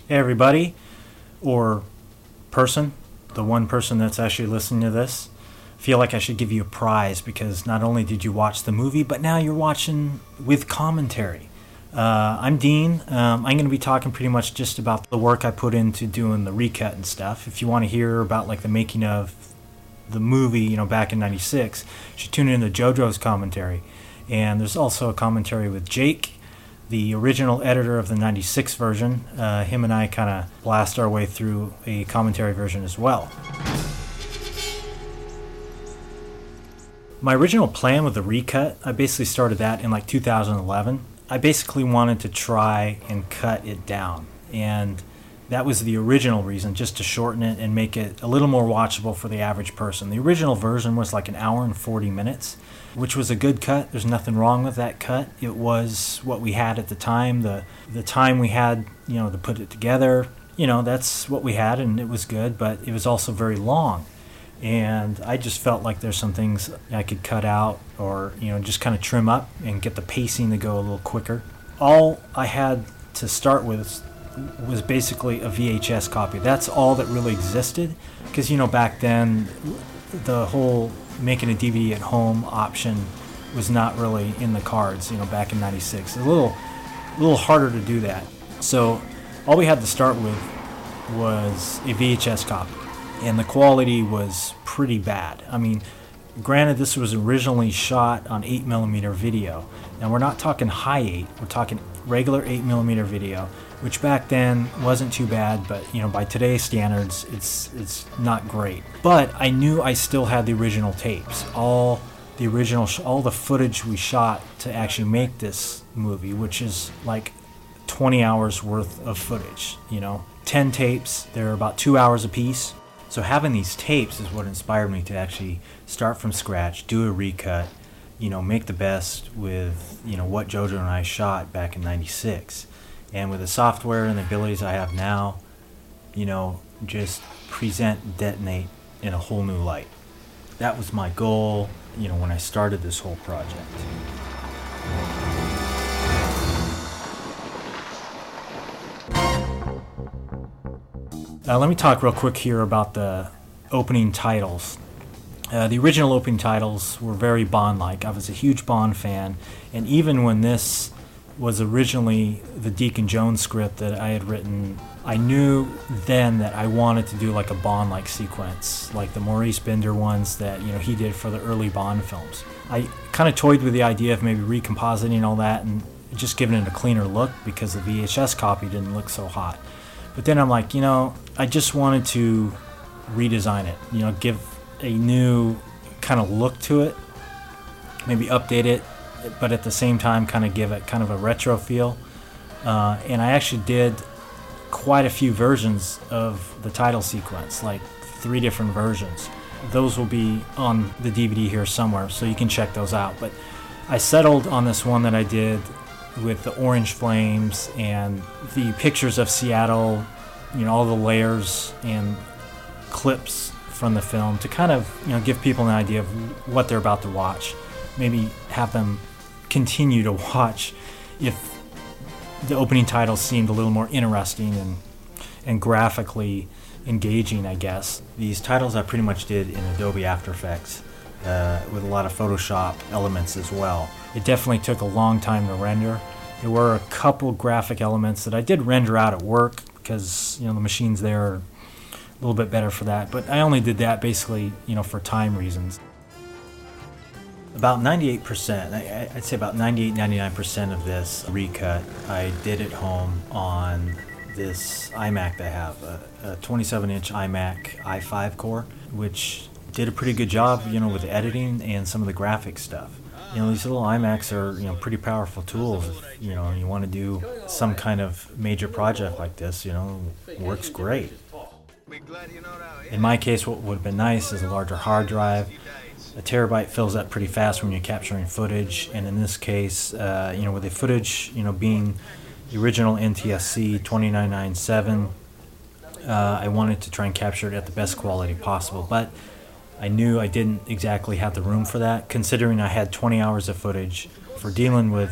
Hey, everybody, or person, the one person that's actually listening to this. I feel like I should give you a prize because not only did you watch the movie, but now you're watching with commentary. I'm Dean. I'm going to be talking pretty much just about the work I put into doing the recut and stuff. If you want to hear about like the making of the movie, back in '96, you should tune in to JoJo's commentary. And there's also a commentary with Jake, the original editor of the '96 version. Him and I kind of blast our way through a commentary version as well. My original plan with the recut, I basically started that in like 2011. I basically wanted to try and cut it down. And that was the original reason, just to shorten it and make it a little more watchable for the average person. The original version was like an hour and 40 minutes, which was a good cut. There's nothing wrong with that cut. It was what we had at the time. The time we had, to put it together, that's what we had, and it was good, but it was also very long. And I just felt like there's some things I could cut out or, just kind of trim up and get the pacing to go a little quicker. All I had to start with was basically a VHS copy. That's all that really existed because, back then the whole making a DVD at home option was not really in the cards, back in '96. A little harder to do that. So all we had to start with was a VHS copy. And the quality was pretty bad. I mean, granted, this was originally shot on 8mm video. Now, we're not talking high 8, we're talking regular 8mm video, which back then wasn't too bad, but, by today's standards, it's not great. But I knew I still had the original tapes, all the footage we shot to actually make this movie, which is like 20 hours worth of footage, 10 tapes, they're about 2 hours a piece. So having these tapes is what inspired me to actually start from scratch, do a recut, make the best with, what JoJo and I shot back in '96. And with the software and the abilities I have now, just present, detonate in a whole new light. That was my goal, when I started this whole project. Let me talk real quick here about the opening titles. The original opening titles were very Bond-like. I was a huge Bond fan, and even when this was originally the Deacon Jones script that I had written, I knew then that I wanted to do like a Bond-like sequence, like the Maurice Binder ones that he did for the early Bond films. I kind of toyed with the idea of maybe recompositing all that and just giving it a cleaner look because the VHS copy didn't look so hot. But then I'm like, I just wanted to redesign it, give a new kind of look to it, maybe update it, but at the same time kind of give it kind of a retro feel. And I actually did quite a few versions of the title sequence, like 3 different versions. Those will be on the DVD here somewhere, so you can check those out. But I settled on this one that I did with the orange flames and the pictures of Seattle, all the layers and clips from the film to kind of, give people an idea of what they're about to watch. Maybe have them continue to watch if the opening titles seemed a little more interesting and graphically engaging, I guess. These titles I pretty much did in Adobe After Effects with a lot of Photoshop elements as well. It definitely took a long time to render. There were a couple graphic elements that I did render out at work because, the machines there are a little bit better for that. But I only did that basically, for time reasons. About 98%, I'd say about 98-99% of this recut I did at home on this iMac that I have, a 27-inch iMac i5 core, which did a pretty good job, with the editing and some of the graphic stuff. These little iMacs are, pretty powerful tools. If, you want to do some kind of major project like this, works great. In my case, what would have been nice is a larger hard drive. A terabyte fills up pretty fast when you're capturing footage, and in this case, with the footage, being the original NTSC 2997, I wanted to try and capture it at the best quality possible, but I knew I didn't exactly have the room for that, considering I had 20 hours of footage for dealing with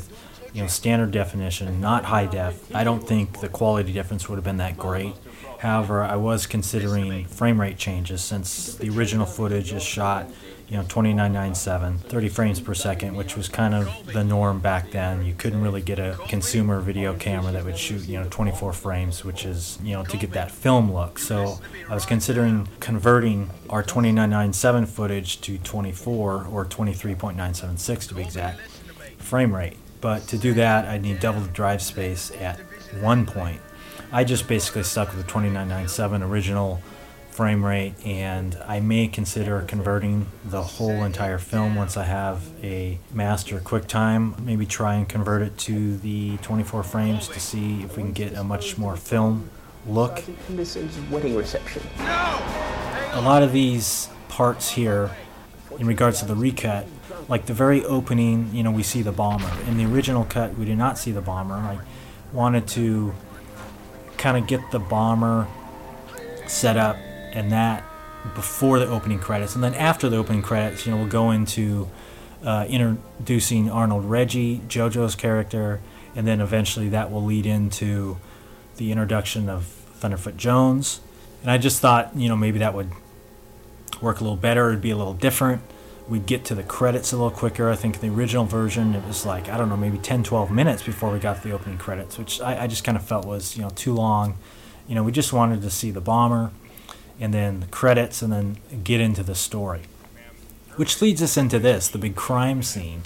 standard definition, not high def, I don't think the quality difference would have been that great. However, I was considering frame rate changes since the original footage is shot 29.97, 30 frames per second, which was kind of the norm back then. You couldn't really get a consumer video camera that would shoot 24 frames, which is to get that film look. So I was considering converting our 29.97 footage to 24 or 23.976 to be exact frame rate. But to do that, I'd need double the drive space at one point. I just basically stuck with the 29.97 original frame rate, and I may consider converting the whole entire film once I have a master QuickTime. Maybe try and convert it to the 24 frames to see if we can get a much more film look. Mrs. Wedding reception. A lot of these parts here, in regards to the recut, like the very opening, we see the bomber. In the original cut, we did not see the bomber. I wanted to kind of get the bomber set up and that before the opening credits, and then after the opening credits, we'll go into introducing Arnold Reggie, JoJo's character, and then eventually that will lead into the introduction of Thunderfoot Jones. And I just thought, maybe that would work a little better. It'd be a little different. We'd get to the credits a little quicker. I think the original version, it was like, I don't know, maybe 10, 12 minutes before we got to the opening credits, which I just kind of felt was, too long. We just wanted to see the bomber and then the credits and then get into the story. Which leads us into this, the big crime scene,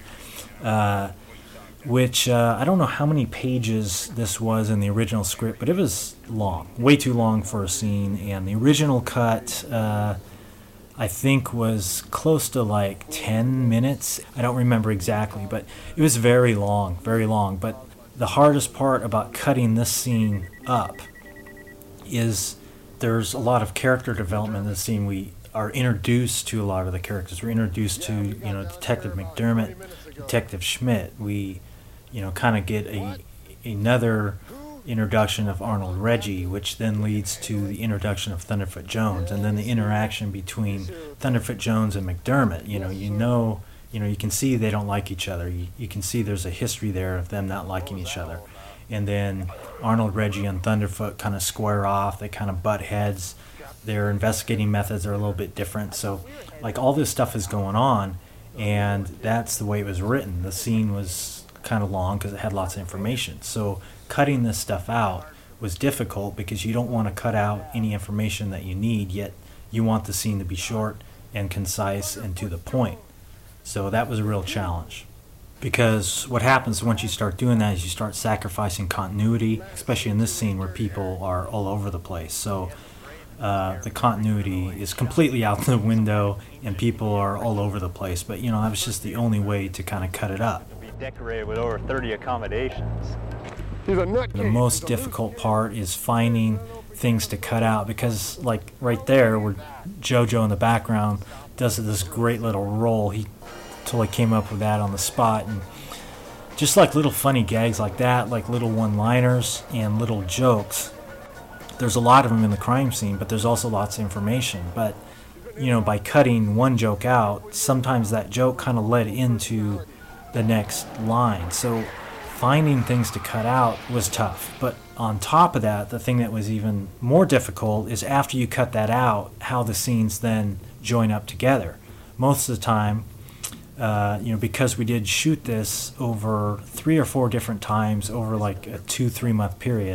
which I don't know how many pages this was in the original script, but it was long, way too long for a scene. And the original cut, I think, was close to like 10 minutes. I don't remember exactly, but it was very long, very long. But the hardest part about cutting this scene up is there's a lot of character development in this scene. We are introduced to a lot of the characters. We're introduced to, Detective McDermott, Detective Schmidt. We, kind of get another introduction of Arnold Reggie, which then leads to the introduction of Thunderfoot Jones, and then the interaction between Thunderfoot Jones and McDermott. You can see they don't like each other. You can see there's a history there of them not liking each other. And then Arnold Reggie and Thunderfoot kind of square off. They kind of butt heads. Their investigating methods are a little bit different. So, like, all this stuff is going on, and that's the way it was written. The scene was kind of long because it had lots of information. So cutting this stuff out was difficult because you don't want to cut out any information that you need, yet you want the scene to be short and concise and to the point. So that was a real challenge. Because what happens once you start doing that is you start sacrificing continuity, especially in this scene where people are all over the place. So the continuity is completely out the window and people are all over the place. But, that was just the only way to kind of cut it up. Be decorated with over 30 accommodations. The most difficult part is finding things to cut out because, like, right there where JoJo in the background does this great little roll, he totally came up with that on the spot. And just like little funny gags like that, like little one-liners and little jokes, there's a lot of them in the crime scene, but there's also lots of information. But, by cutting one joke out, sometimes that joke kind of led into the next line. So finding things to cut out was tough. But on top of that, the thing that was even more difficult is after you cut that out, how the scenes then join up together. Most of the time, because we did shoot this over 3 or 4 different times over like a 2-3 month period,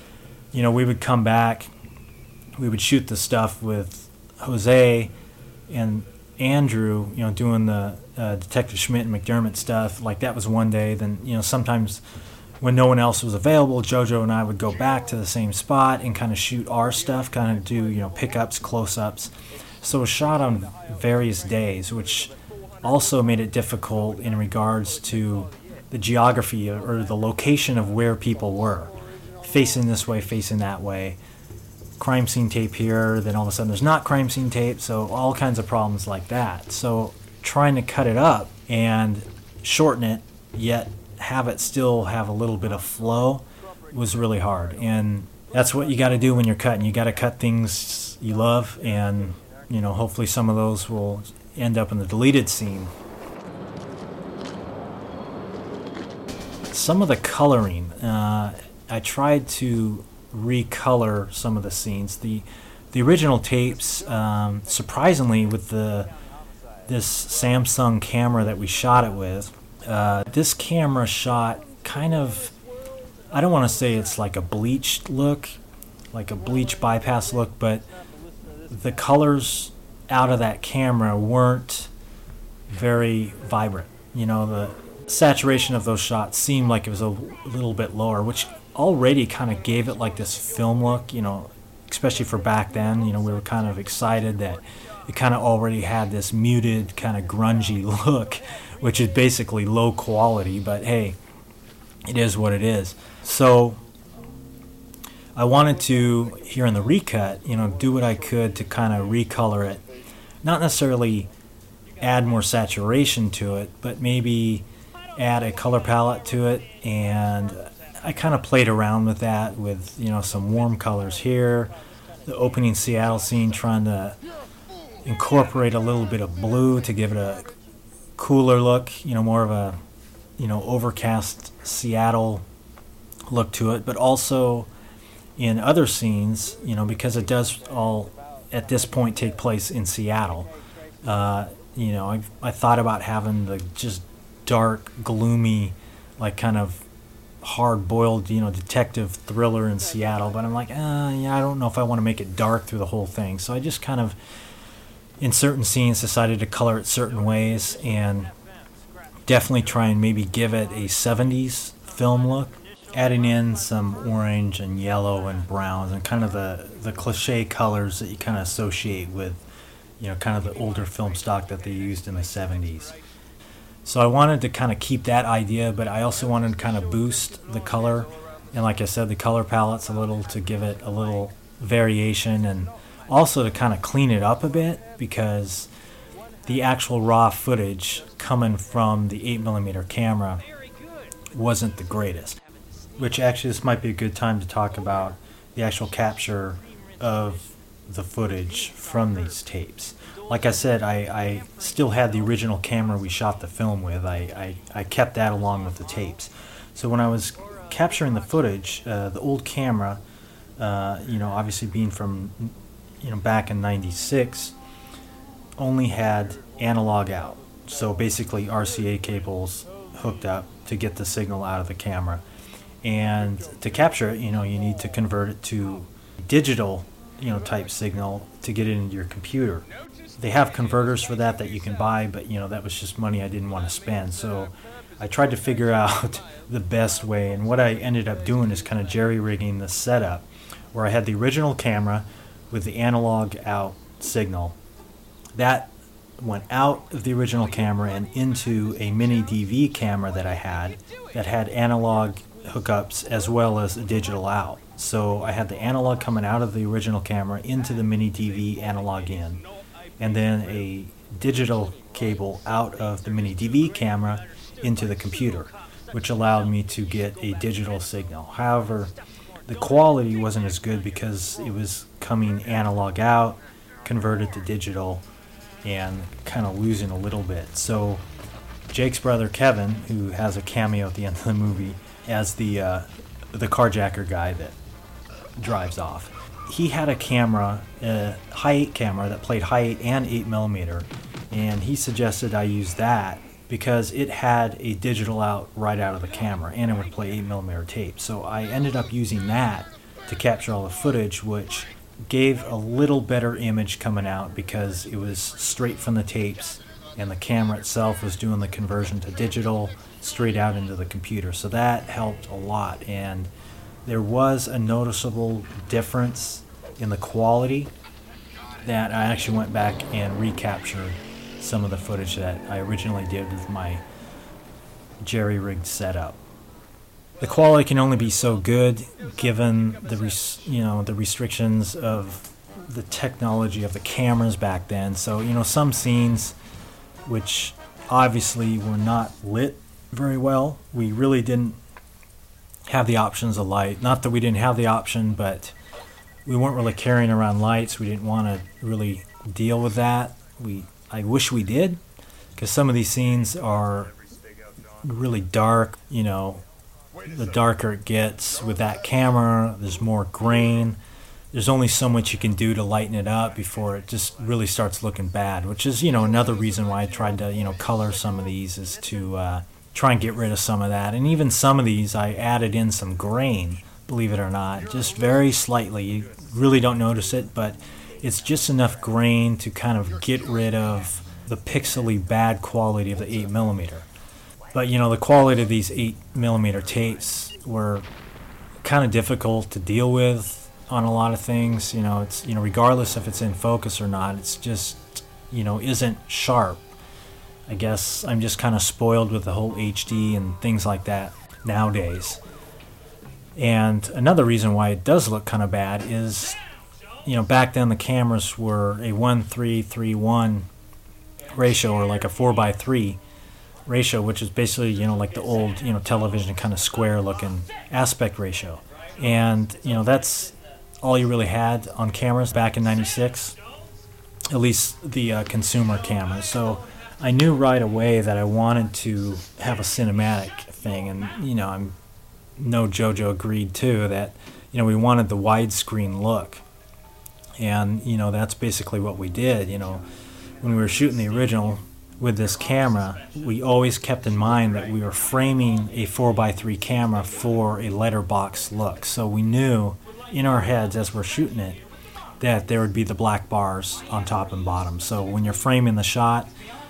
we would come back, we would shoot the stuff with Jose and Andrew, doing the Detective Schmidt and McDermott stuff. Like, that was one day. Then, sometimes when no one else was available, JoJo and I would go back to the same spot and kind of shoot our stuff, kind of do, pickups, close-ups. So it was shot on various days, which also made it difficult in regards to the geography or the location of where people were. Facing this way, facing that way. Crime scene tape here, then all of a sudden there's not crime scene tape, so all kinds of problems like that. So trying to cut it up and shorten it, yet have it still have a little bit of flow was really hard. And that's what you got to do when you're cutting. You got to cut things you love, and hopefully some of those will end up in the deleted scene. some of the coloring, I tried to recolor some of the scenes. The original tapes, surprisingly, with this Samsung camera that we shot it with, this camera shot kind of, I don't want to say it's like a bleached look, like a bleach bypass look, but the colors out of that camera weren't very vibrant. You know, the saturation of those shots seemed like it was a little bit lower, which already kind of gave it like this film look, you know, especially for back then. You know, we were kind of excited that it kind of already had this muted, kind of grungy look, which is basically low quality, but hey, it is what it is. So I wanted to, here in the recut, you know, do what I could to kind of recolor it. Not necessarily add more saturation to it, but maybe add a color palette to it. And I kind of played around with that with, you know, some warm colors here. The opening Seattle scene, trying to incorporate a little bit of blue to give it a cooler look, you know, more of a, you know, overcast Seattle look to it. But also in other scenes, you know, because it does all at this point take place in Seattle, you know, I thought about having the just dark, gloomy, like kind of hard-boiled, you know, detective thriller in Seattle, but I'm like, yeah, I don't know if I want to make it dark through the whole thing. So I just kind of, in certain scenes, decided to color it certain ways and definitely try and maybe give it a 70s film look, adding in some orange and yellow and browns and kind of the cliche colors that you kind of associate with, you know, kind of the older film stock that they used in the 70s. So I wanted to kind of keep that idea, but I also wanted to kind of boost the color. And like I said, the color palette's a little to give it a little variation and also to kind of clean it up a bit, because the actual raw footage coming from the 8mm camera wasn't the greatest. Which actually, this might be a good time to talk about the actual capture of the footage from these tapes. Like I said, I still had the original camera we shot the film with. I kept that along with the tapes. So when I was capturing the footage, the old camera, you know, obviously being from, you know, back in '96, only had analog out. So basically RCA cables hooked up to get the signal out of the camera. And to capture it, you know, you need to convert it to digital, you know, type signal to get it into your computer. They have converters for that you can buy, but, you know, that was just money I didn't want to spend. So I tried to figure out the best way, and what I ended up doing is kind of jerry-rigging the setup, where I had the original camera with the analog out signal. That went out of the original camera and into a mini DV camera that I had that had analog hookups as well as a digital out. So I had the analog coming out of the original camera into the mini DV analog in, and then a digital cable out of the mini DV camera into the computer, which allowed me to get a digital signal. However, the quality wasn't as good because it was coming analog out, converted to digital, and kind of losing a little bit. So Jake's brother Kevin, who has a cameo at the end of the movie as the carjacker guy that drives off, he had a camera, a high 8 camera that played high 8 and 8mm, and he suggested I use that because it had a digital out right out of the camera and it would play 8mm tape. So I ended up using that to capture all the footage, which gave a little better image coming out because it was straight from the tapes and the camera itself was doing the conversion to digital straight out into the computer. So that helped a lot, and there was a noticeable difference in the quality that I actually went back and recaptured some of the footage that I originally did with my jerry-rigged setup. The quality can only be so good given the restrictions of the technology of the cameras back then. So, you know, some scenes which obviously were not lit very well, we really didn't have the options of light. Not that we didn't have the option, but we weren't really carrying around lights. We didn't want to really deal with that. I wish we did, because some of these scenes are really dark, you know, the darker it gets with that camera. There's more grain. There's only so much you can do to lighten it up before it just really starts looking bad, which is, another reason why I tried to, color some of these, is to try and get rid of some of that. And even some of these, I added in some grain, believe it or not, just very slightly. You really don't notice it, but it's just enough grain to kind of get rid of the pixely bad quality of the 8mm. But, the quality of these 8mm tapes were kind of difficult to deal with on a lot of things. It's, regardless if it's in focus or not, it's just, isn't sharp. I guess I'm just kind of spoiled with the whole HD and things like that nowadays. And another reason why it does look kind of bad is, back then the cameras were a 1:3:3:1 ratio, or like a 4:3 ratio, which is basically, like the old, television kind of square looking aspect ratio. And, that's all you really had on cameras back in '96, at least the consumer cameras. So I knew right away that I wanted to have a cinematic thing, and I'm Jojo agreed too that we wanted the widescreen look, and that's basically what we did. When we were shooting the original with this camera, we always kept in mind that we were framing a 4:3 camera for a letterbox look. So we knew in our heads as we're shooting it that there would be the black bars on top and bottom. So when you're framing the shot,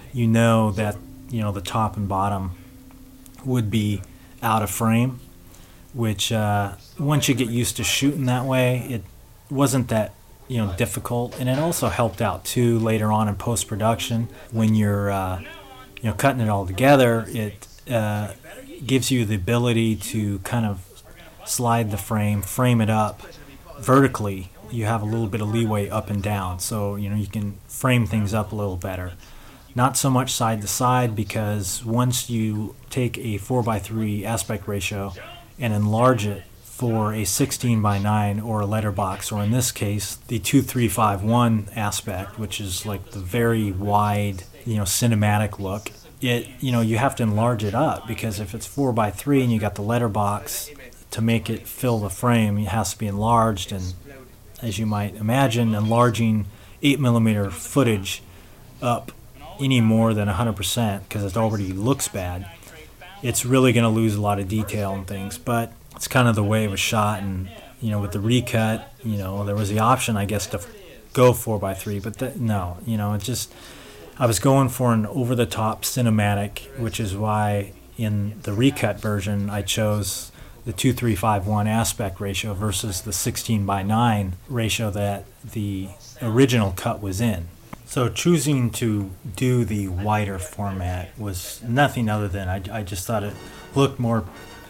that the top and bottom would be out of frame, which once you get used to shooting that way, it wasn't that difficult. And it also helped out too later on in post-production when you're cutting it all together. It gives you the ability to kind of slide the frame it up vertically. You have a little bit of leeway up and down, so you can frame things up a little better. Not so much side to side, because once you take a 4:3 aspect ratio and enlarge it for a 16:9 or a letterbox, or in this case the 2:3:5:1 aspect, which is like the very wide cinematic look, you have to enlarge it up, because if it's 4:3 and you got the letterbox, to make it fill the frame, it has to be enlarged. And as you might imagine, enlarging 8mm footage up any more than 100%, because it already looks bad, it's really going to lose a lot of detail and things. But it's kind of the way it was shot. And with the recut, there was the option, I guess, to go 4:3, but no, it just, I was going for an over-the-top cinematic, which is why in the recut version I chose the 2:3:5:1 aspect ratio versus the 16:9 ratio that the original cut was in. So choosing to do the wider format was nothing other than I just thought it looked more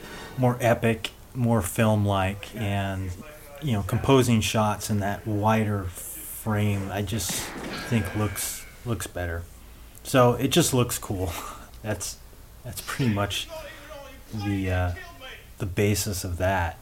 epic, more film-like, and composing shots in that wider frame I just think looks better. So it just looks cool. That's pretty much the basis of that.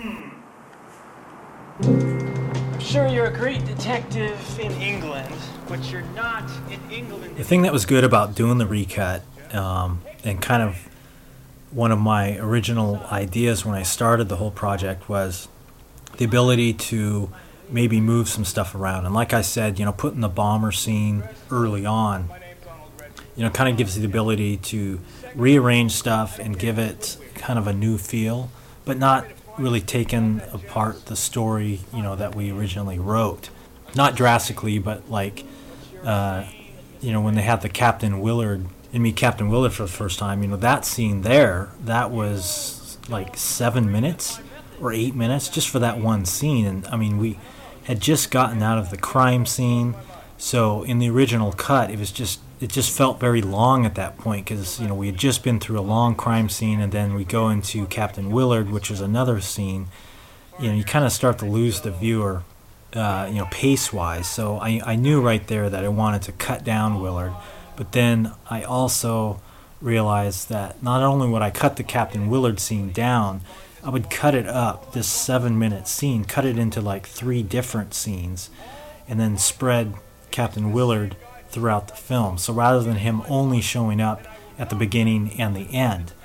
I'm sure you're a great detective in England, but you're not in England. The thing that was good about doing the recut, and kind of one of my original ideas when I started the whole project, was the ability to maybe move some stuff around. And like I said, putting the bomber scene early on, kind of gives you the ability to rearrange stuff and give it kind of a new feel, but not really taking apart the story, that we originally wrote. Not drastically, but like, when they had the Captain Willard for the first time, that scene there, that was like 7 minutes or 8 minutes just for that one scene. And I mean, we had just gotten out of the crime scene, so in the original cut, it just felt very long at that point, because we had just been through a long crime scene, and then we go into Captain Willard, which is another scene. You kind of start to lose the viewer, pace-wise. So I knew right there that I wanted to cut down Willard, but then I also realized that not only would I cut the Captain Willard scene down, I would cut it up, this 7-minute scene, cut it into like 3 different scenes, and then spread Captain Willard throughout the film. So rather than him only showing up at the beginning and the end,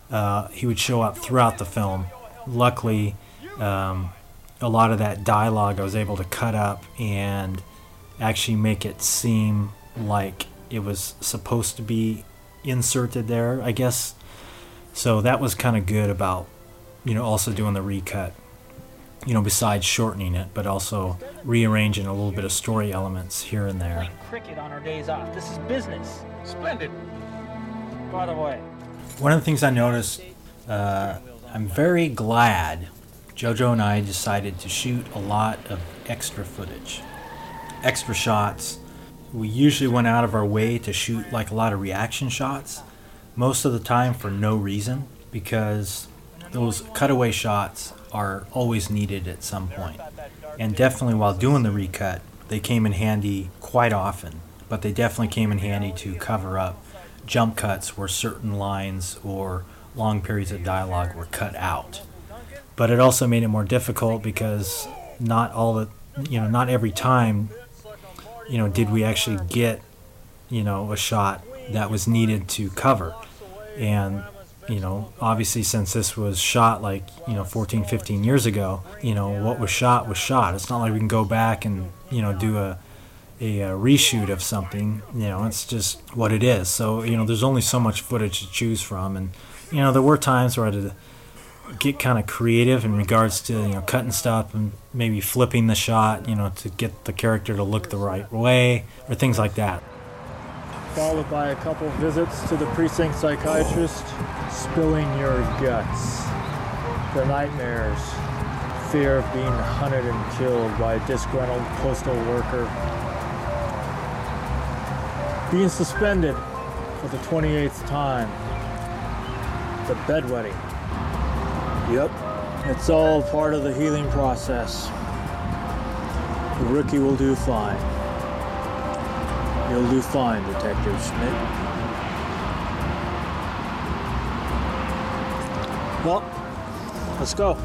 he would show up throughout the film. Luckily, a lot of that dialogue I was able to cut up and actually make it seem like it was supposed to be inserted there, I guess. So that was kind of good about, also doing the recut, besides shortening it, but also rearranging a little bit of story elements here and there. Playing cricket on our days off. This is business. Splendid. By the way. One of the things I noticed, I'm very glad JoJo and I decided to shoot a lot of extra footage, extra shots. We usually went out of our way to shoot like a lot of reaction shots, most of the time for no reason, because those cutaway shots are always needed at some point. And definitely while doing the recut, they came in handy quite often, but they definitely came in handy to cover up jump cuts where certain lines or long periods of dialogue were cut out. But it also made it more difficult because not every time, did we actually get, a shot that was needed to cover. And, obviously since this was shot 14, 15 years ago, what was shot was shot. It's not like we can go back and, do a reshoot of something. It's just what it is. So, there's only so much footage to choose from. And, there were times where I had to get kind of creative in regards to, cutting stuff and maybe flipping the shot, to get the character to look the right way or things like that. Followed by a couple visits to the precinct psychiatrist, spilling your guts. The nightmares, fear of being hunted and killed by a disgruntled postal worker. Being suspended for the 28th time. The bedwetting. Yep, it's all part of the healing process. The rookie will do fine. You'll do fine, Detective Schmidt. Well, let's go.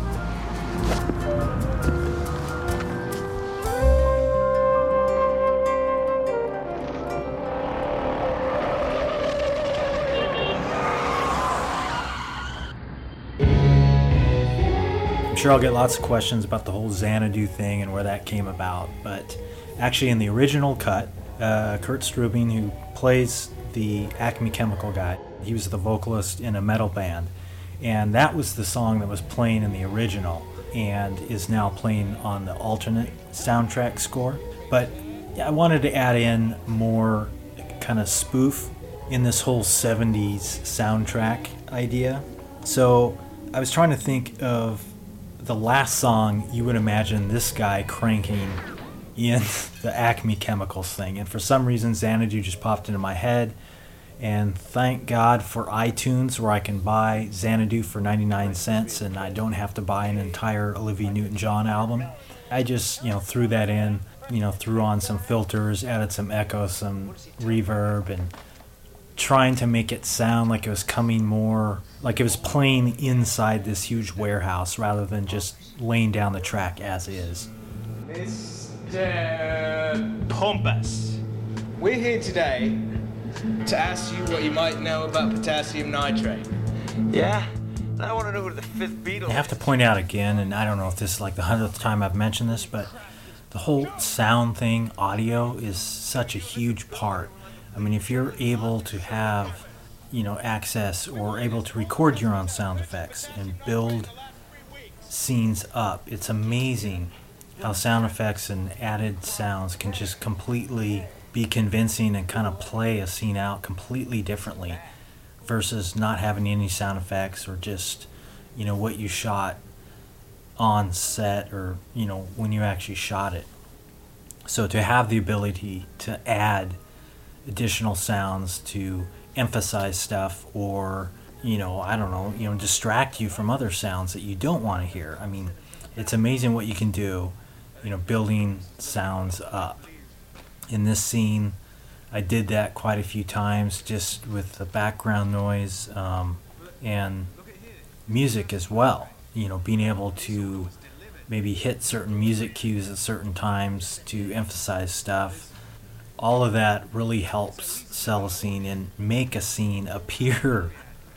I'm sure I'll get lots of questions about the whole Xanadu thing and where that came about, but actually in the original cut, Kurt Strubing, who plays the Acme Chemical guy, he was the vocalist in a metal band, and that was the song that was playing in the original and is now playing on the alternate soundtrack score. But I wanted to add in more kind of spoof in this whole 70s soundtrack idea. So I was trying to think of the last song you would imagine this guy cranking in the Acme Chemicals thing, and for some reason Xanadu just popped into my head, and thank God for iTunes where I can buy Xanadu for 99 cents and I don't have to buy an entire Olivia Newton-John album. I just threw that in, threw on some filters, added some echo, some reverb, and trying to make it sound like it was coming more like it was playing inside this huge warehouse rather than just laying down the track as is. Mr. Pompous, we're here today to ask you what you might know about potassium nitrate. Yeah? I want to know who the fifth Beatle I have to point out again, and I don't know if this is like the 100th time I've mentioned this, but the whole sound thing, audio, is such a huge part. I mean, if you're able to have, access or able to record your own sound effects and build scenes up, it's amazing how sound effects and added sounds can just completely be convincing and kind of play a scene out completely differently versus not having any sound effects or just, what you shot on set or, when you actually shot it. So to have the ability to add additional sounds to emphasize stuff or, distract you from other sounds that you don't want to hear. I mean, it's amazing what you can do, building sounds up. In this scene, I did that quite a few times just with the background noise and music as well. Being able to maybe hit certain music cues at certain times to emphasize stuff. All of that really helps sell a scene and make a scene appear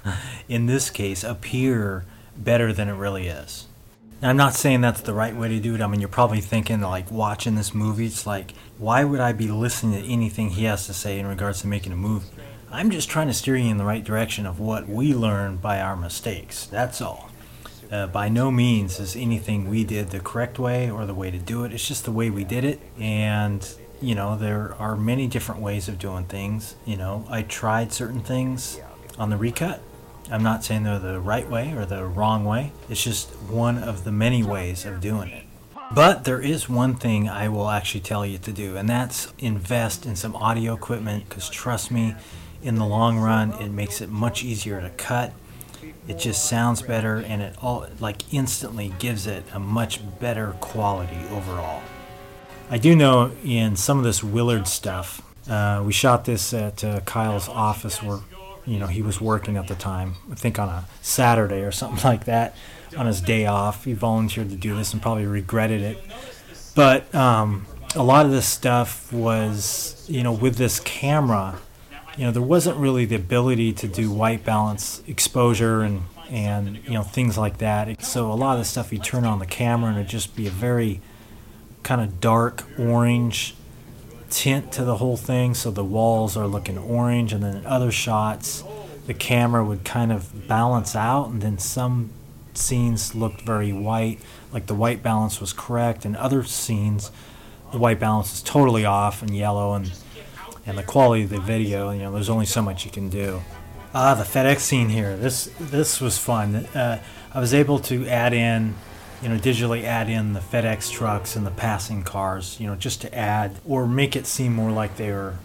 in this case, appear better than it really is. Now, I'm not saying that's the right way to do it. I mean, you're probably thinking, like, watching this movie, it's like, why would I be listening to anything he has to say in regards to making a movie? I'm just trying to steer you in the right direction of what we learn by our mistakes. That's all. By no means is anything we did the correct way or the way to do it. It's just the way we did it. And, you know, there are many different ways of doing things. You know, I tried certain things on the recut. I'm not saying they're the right way or the wrong way. It's just one of the many ways of doing it. But there is one thing I will actually tell you to do, and that's invest in some audio equipment, because trust me, in the long run, it makes it much easier to cut. It just sounds better, and it all like instantly gives it a much better quality overall. I do know in some of this Willard stuff, we shot this at Kyle's office where, you know, he was working at the time. I think on a Saturday or something like that, on his day off. He volunteered to do this and probably regretted it. But a lot of this stuff was, you know, with this camera, you know, there wasn't really the ability to do white balance exposure and you know, things like that. So a lot of the stuff you turn on the camera and it'd just be a very kind of dark orange tint to the whole thing. So the walls are looking orange, and then in other shots, the camera would kind of balance out, and then some scenes looked very white, like the white balance was correct, and other scenes, the white balance is totally off and yellow, and the quality of the video, you know, there's only so much you can do. The FedEx scene here, this was fun. I was able to add in, you know, digitally add in the FedEx trucks and the passing cars, you know, just to add or make it seem more like they were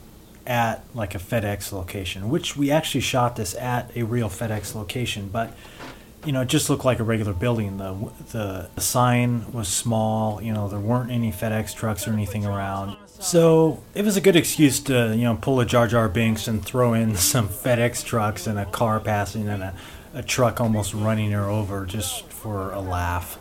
at like a FedEx location, which we actually shot this at a real FedEx location, but you know, it just looked like a regular building. The sign was small, you know, there weren't any FedEx trucks or anything around. So it was a good excuse to, you know, pull a Jar Jar Binks and throw in some FedEx trucks and a car passing and a truck almost running her over just for a laugh.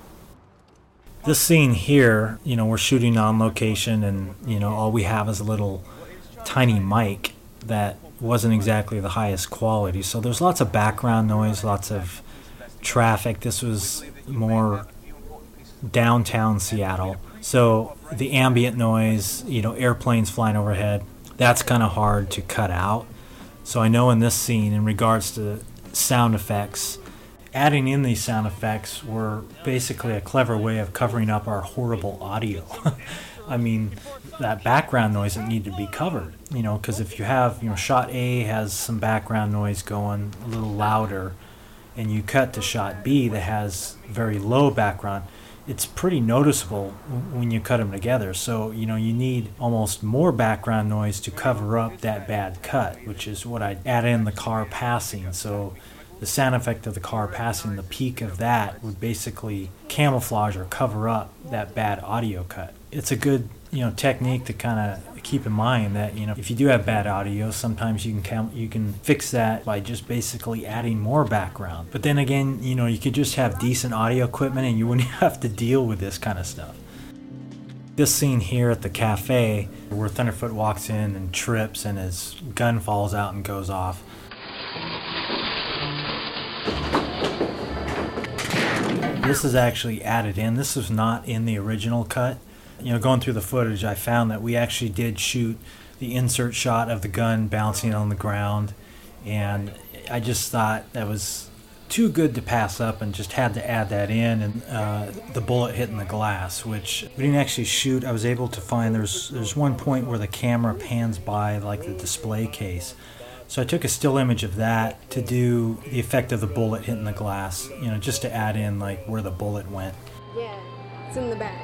This scene here, you know, we're shooting on location, and, you know, all we have is a little tiny mic that wasn't exactly the highest quality. So there's lots of background noise, lots of traffic. This was more downtown Seattle. So the ambient noise, you know, airplanes flying overhead, that's kind of hard to cut out. So I know in this scene, in regards to sound effects, adding in these sound effects were basically a clever way of covering up our horrible audio. I mean, that background noise that needed to be covered, you know, because if you have, you know, shot A has some background noise going a little louder, and you cut to shot B that has very low background, it's pretty noticeable when you cut them together. So, you know, you need almost more background noise to cover up that bad cut, which is what I add in the car passing. So the sound effect of the car passing, the peak of that would basically camouflage or cover up that bad audio cut. It's a good, you know, technique to kind of keep in mind that, you know, if you do have bad audio, sometimes you can fix that by just basically adding more background. But then again, you know, you could just have decent audio equipment and you wouldn't have to deal with this kind of stuff. This scene here at the cafe where Thunderfoot walks in and trips and his gun falls out and goes off. This is actually added in. This was not in the original cut. You know, going through the footage, I found that we actually did shoot the insert shot of the gun bouncing on the ground, and I just thought that was too good to pass up and just had to add that in, and the bullet hitting the glass, which we didn't actually shoot. I was able to find there's one point where the camera pans by like the display case. So I took a still image of that to do the effect of the bullet hitting the glass, you know, just to add in like where the bullet went. Yeah, it's in the back.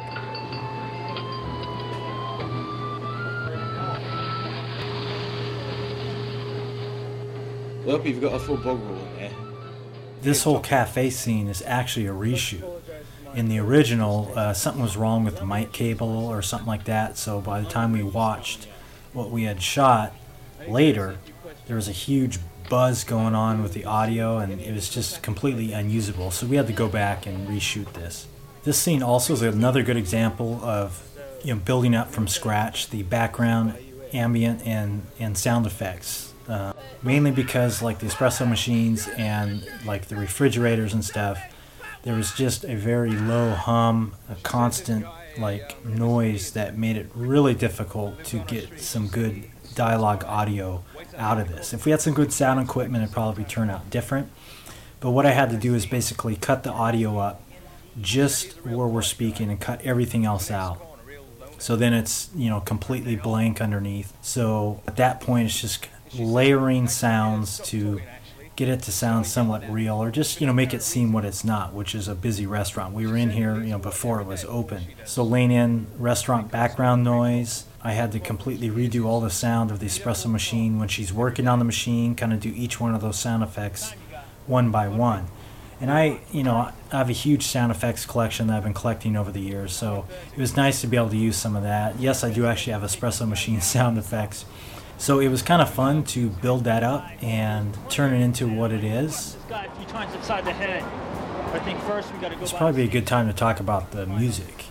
I hope you've got a full bog roll in there. This whole cafe scene is actually a reshoot. In the original, something was wrong with the mic cable or something like that, so by the time we watched what we had shot later, there was a huge buzz going on with the audio, and it was just completely unusable, so we had to go back and reshoot this. This scene also is another good example of, you know, building up from scratch the background, ambient, and sound effects. mainly because like the espresso machines and like the refrigerators and stuff, there was just a very low hum, a constant like noise that made it really difficult to get some good dialogue audio out of this. If we had some good sound equipment, it'd probably turn out different. But what I had to do is basically cut the audio up just where we're speaking and cut everything else out. So then it's, completely blank underneath. So at that point, it's just layering sounds to get it to sound somewhat real, or just, make it seem what it's not, which is a busy restaurant. We were in here, before it was open. So laying in restaurant background noise. I had to completely redo all the sound of the espresso machine when she's working on the machine, kind of do each one of those sound effects one by one. And I have a huge sound effects collection that I've been collecting over the years, so it was nice to be able to use some of that. Yes, I do actually have espresso machine sound effects. So it was kind of fun to build that up and turn it into what it is. Guy a few times inside the head. I think first we got to go. It's probably a good time to talk about the music.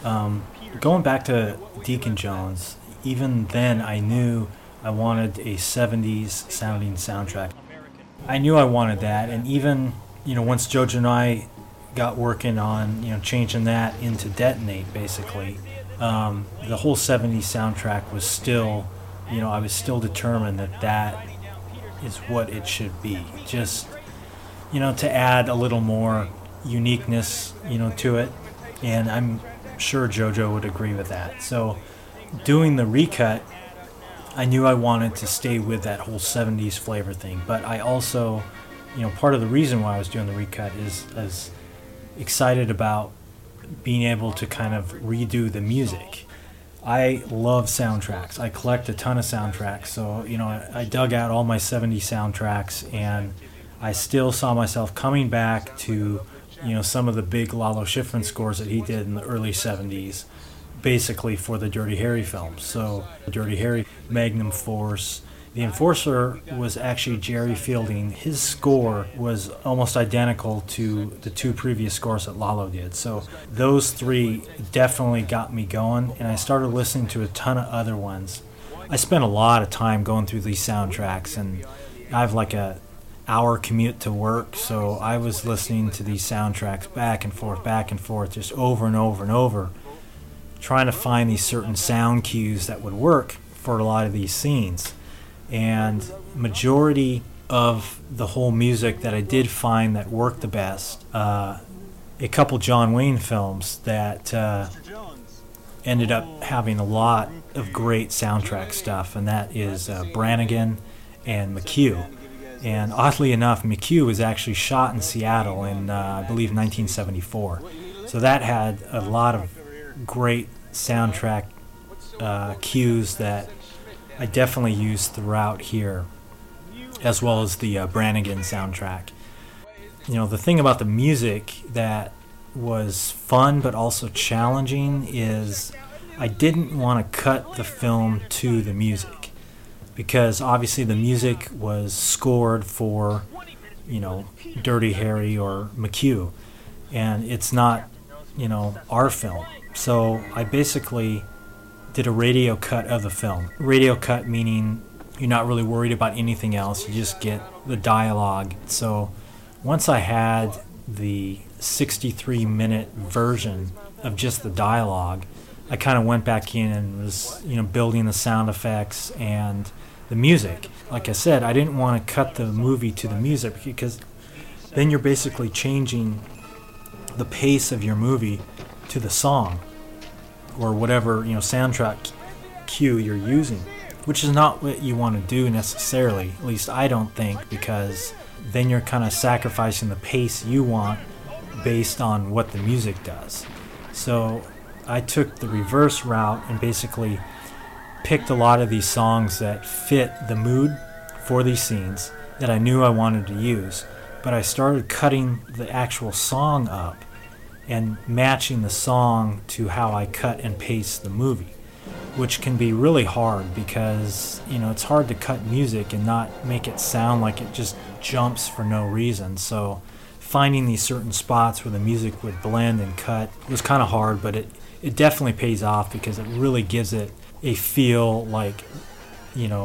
Going back to Deacon Jones, even then I knew I wanted a 70s sounding soundtrack. I knew I wanted that, and even, once Jojo and I got working on, changing that into Detonate, basically, the whole 70s soundtrack was still, I was still determined that is what it should be. Just, to add a little more uniqueness, to it, and I'm sure Jojo would agree with that. So doing the recut, I knew I wanted to stay with that whole 70s flavor thing, but I also, part of the reason why I was doing the recut is I was excited about being able to kind of redo the music. I love soundtracks. I collect a ton of soundtracks, so, I dug out all my 70s soundtracks, and I still saw myself coming back to, some of the big Lalo Schifrin scores that he did in the early 70s, basically for the Dirty Harry films. So Dirty Harry, Magnum Force. The Enforcer was actually Jerry Fielding. His score was almost identical to the two previous scores that Lalo did. So those three definitely got me going, and I started listening to a ton of other ones. I spent a lot of time going through these soundtracks, and I have like a hour commute to work, so I was listening to these soundtracks back and forth, just over and over and over, trying to find these certain sound cues that would work for a lot of these scenes. And majority of the whole music that I did find that worked the best, a couple John Wayne films that ended up having a lot of great soundtrack stuff, and that is Brannigan and McHugh. And oddly enough, McHugh was actually shot in Seattle in, I believe, 1974. So that had a lot of great soundtrack cues that I definitely used throughout here, as well as the Brannigan soundtrack. The thing about the music that was fun but also challenging is I didn't want to cut the film to the music, because obviously the music was scored for, Dirty Harry or McHugh, and it's not, our film. So I basically did a radio cut of the film. Radio cut meaning you're not really worried about anything else, you just get the dialogue. So once I had the 63-minute version of just the dialogue, I kind of went back in and was, building the sound effects and the music. Like I said, I didn't want to cut the movie to the music, because then you're basically changing the pace of your movie to the song or whatever, soundtrack cue you're using, which is not what you want to do necessarily. At least I don't think, because then you're kind of sacrificing the pace you want based on what the music does. So I took the reverse route and basically picked a lot of these songs that fit the mood for these scenes that I knew I wanted to use, but I started cutting the actual song up and matching the song to how I cut and paste the movie, which can be really hard because, it's hard to cut music and not make it sound like it just jumps for no reason. So finding these certain spots where the music would blend and cut was kind of hard, but it definitely pays off because it really gives it a feel like,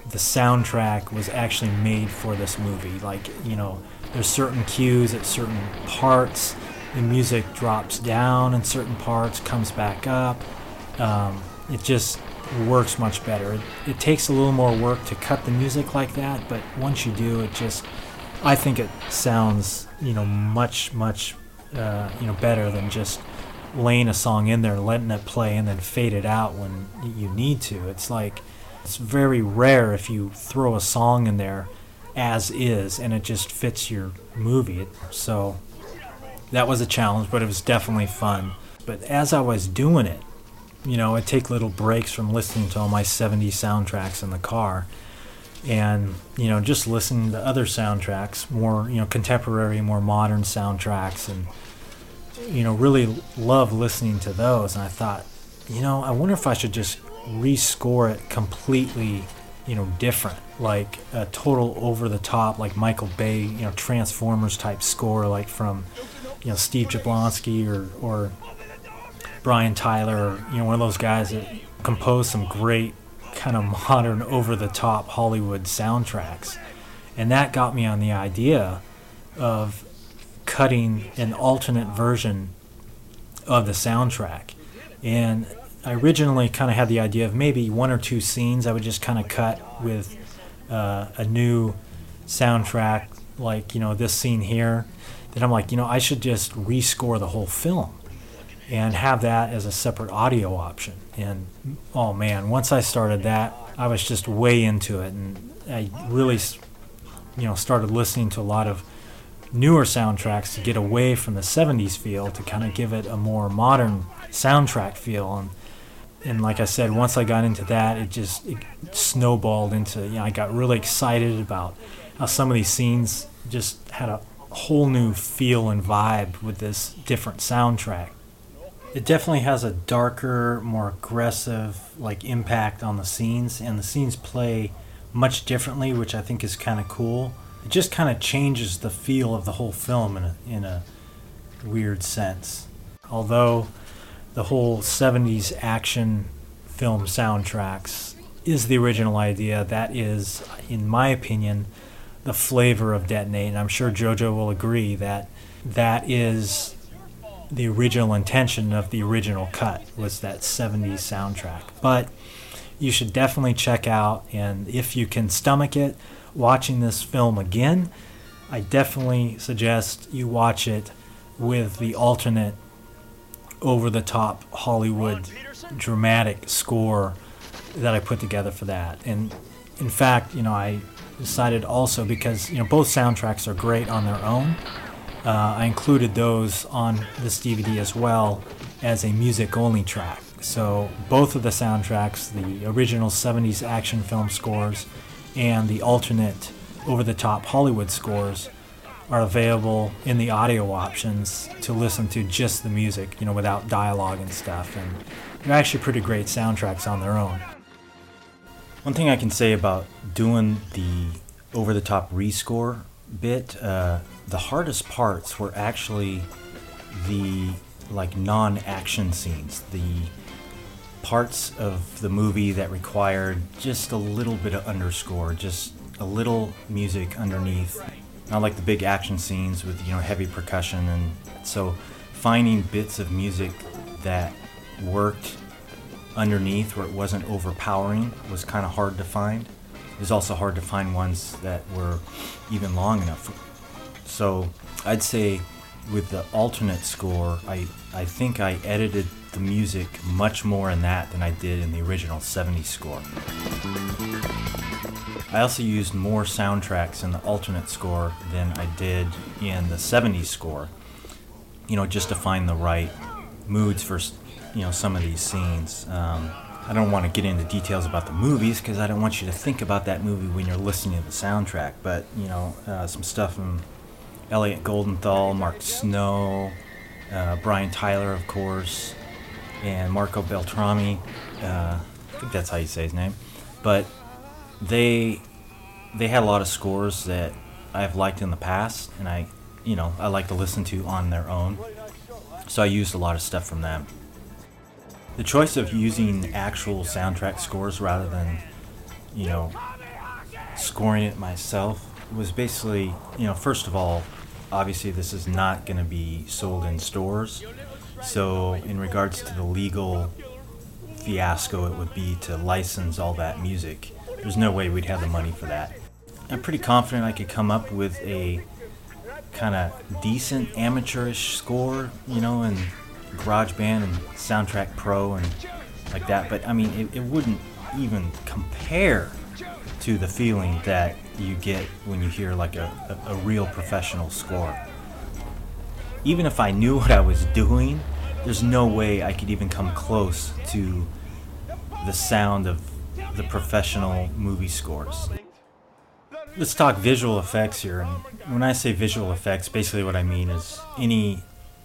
the soundtrack was actually made for this movie. Like, you know, there's certain cues at certain parts, the music drops down in certain parts, comes back up. It just works much better. It takes a little more work to cut the music like that, but once you do, I think it sounds, you know, much better than just laying a song in there, letting it play, and then fade it out when you need to. It's very rare if you throw a song in there as is and it just fits your movie. So that was a challenge, but it was definitely fun. But as I was doing it, you know, I'd take little breaks from listening to all my 70s soundtracks in the car and, you know, just listen to other soundtracks, more, you know, contemporary, more modern soundtracks, and, you know, really love listening to those. And I thought, you know, I wonder if I should just rescore it completely, you know, different, like a total over the top, like Michael Bay, you know, Transformers type score, like from, you know, Steve Jablonsky or Brian Tyler, or, you know, one of those guys that composed some great kind of modern over the top Hollywood soundtracks. And that got me on the idea of cutting an alternate version of the soundtrack. And I originally kind of had the idea of maybe one or two scenes I would just kind of cut with a new soundtrack, like, you know, this scene here. Then I'm like, you know, I should just rescore the whole film and have that as a separate audio option. And oh man, once I started that, I was just way into it, and I really, you know, started listening to a lot of newer soundtracks to get away from the 70s feel to kind of give it a more modern soundtrack feel. And like I said, once I got into that, it snowballed into, you know, I got really excited about how some of these scenes just had a whole new feel and vibe with this different soundtrack. It definitely has a darker, more aggressive, like, impact on the scenes, and the scenes play much differently, which I think is kind of cool. It just kind of changes the feel of the whole film in a weird sense. Although the whole 70s action film soundtracks is the original idea, that is, in my opinion, the flavor of Detonate, and I'm sure JoJo will agree that that is the original intention of the original cut, was that 70s soundtrack. But you should definitely check out, and if you can stomach it, watching this film again, I definitely suggest you watch it with the alternate over-the-top Hollywood dramatic score that I put together for that. And in fact, you know, I decided also, because, you know, both soundtracks are great on their own, I included those on this DVD as well as a music-only track. So both of the soundtracks, the original 70s action film scores and the alternate over-the-top Hollywood scores, are available in the audio options to listen to just the music, you know, without dialogue and stuff. And they're actually pretty great soundtracks on their own. One thing I can say about doing the over-the-top rescore bit, the hardest parts were actually the, like, non-action scenes, the parts of the movie that required just a little bit of underscore, just a little music underneath. Not like the big action scenes with, you know, heavy percussion. And so finding bits of music that worked underneath where it wasn't overpowering was kind of hard to find. It was also hard to find ones that were even long enough. So I'd say with the alternate score, I think I edited the music much more in that than I did in the original 70s score. I also used more soundtracks in the alternate score than I did in the 70s score, you know, just to find the right moods for, you know, some of these scenes. I don't want to get into details about the movies because I don't want you to think about that movie when you're listening to the soundtrack, but, you know, some stuff from Elliot Goldenthal, Mark Snow, Brian Tyler, of course, and Marco Beltrami. I think that's how you say his name. But they had a lot of scores that I've liked in the past, and I like to listen to on their own. So I used a lot of stuff from them. The choice of using actual soundtrack scores rather than, you know, scoring it myself was basically, first of all, obviously this is not going to be sold in stores. So in regards to the legal fiasco it would be to license all that music, there's no way we'd have the money for that. I'm pretty confident I could come up with a kind of decent amateurish score, in GarageBand and Soundtrack Pro and like that. But I mean, it wouldn't even compare to the feeling that you get when you hear like a real professional score. Even if I knew what I was doing, there's no way I could even come close to the sound of the professional movie scores. Let's talk visual effects here. And when I say visual effects, basically what I mean is any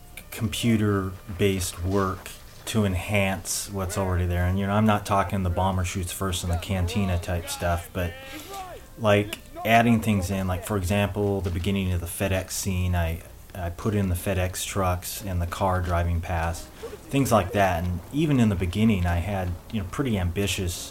computer-based work to enhance what's already there. And I'm not talking the bomber shoots first in the cantina type stuff, but like adding things in, like for example, the beginning of the FedEx scene, I put in the FedEx trucks and the car driving past, things like that. And even in the beginning, I had pretty ambitious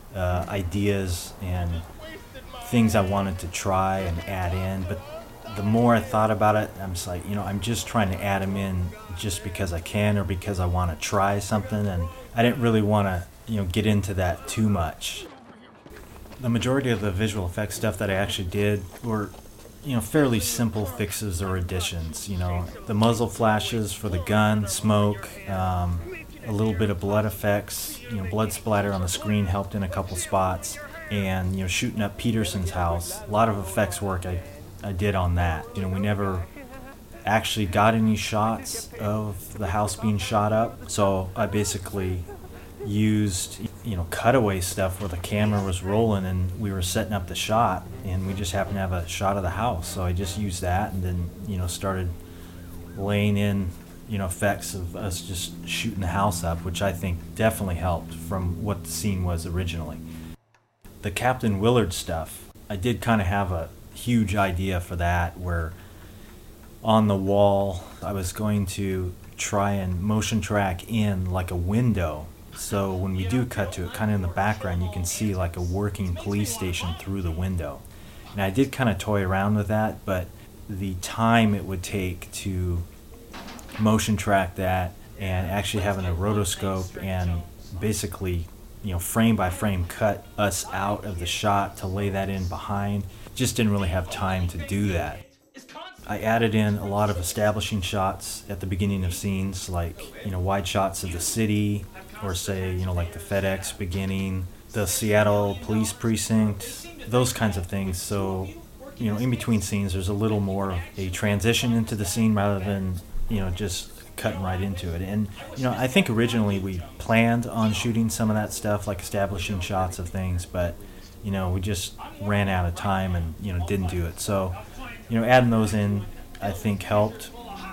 ideas and things I wanted to try and add in. But the more I thought about it, I'm just like, I'm just trying to add them in just because I can or because I want to try something, and I didn't really want to get into that too much. The majority of the visual effects stuff that I actually did were fairly simple fixes or additions. The muzzle flashes for the gun, smoke, a little bit of blood effects, blood splatter on the screen helped in a couple spots, and shooting up Peterson's house. A lot of effects work I did on that. We never actually got any shots of the house being shot up, so I basically used cutaway stuff where the camera was rolling and we were setting up the shot, and we just happened to have a shot of the house, so I just used that and then started laying in effects of us just shooting the house up, which I think definitely helped from what the scene was originally. The Captain Willard stuff, I did kind of have a huge idea for that, where on the wall I was going to try and motion track in like a window, so when we do cut to it, kind of in the background you can see like a working police station through the window. And I did kind of toy around with that, but the time it would take to motion track that and actually having a rotoscope and basically frame by frame cut us out of the shot to lay that in behind, just didn't really have time to do that. I added in a lot of establishing shots at the beginning of scenes, like wide shots of the city, or say like the FedEx beginning, the Seattle police precinct, those kinds of things. So in between scenes there's a little more of a transition into the scene rather than just cutting right into it. And I think originally we planned on shooting some of that stuff, like establishing shots of things, but we just ran out of time and didn't do it. So adding those in I think helped.